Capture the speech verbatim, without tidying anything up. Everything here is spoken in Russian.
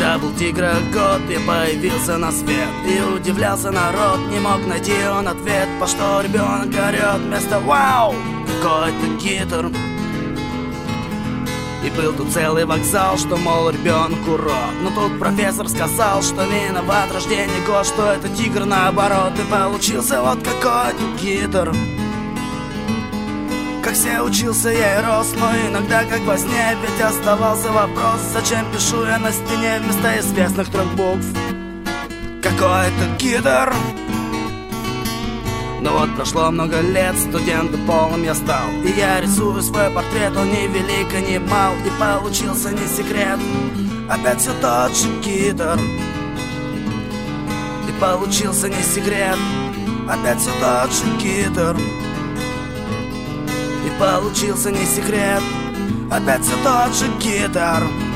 Когда был тигра год, я появился на свет. И удивлялся народ, не мог найти он ответ. По что ребенок орет вместо «Вау!» какой-то гитар. И был тут целый вокзал, что, мол, ребенок урод. Но тут профессор сказал, что виноват рождение год, что это тигр наоборот. И получился вот какой-то гитар. Как все учился я и рос, но иногда как во сне. Ведь оставался вопрос, зачем пишу я на стене вместо известных трех букв какой-то гитар. Но вот прошло много лет, студентом полным я стал. И я рисую свой портрет, он ни велик и ни мал. И получился не секрет, опять все тот же гитар. И получился не секрет, опять все тот же гитар. И получился не секрет, опять все тот же гитар.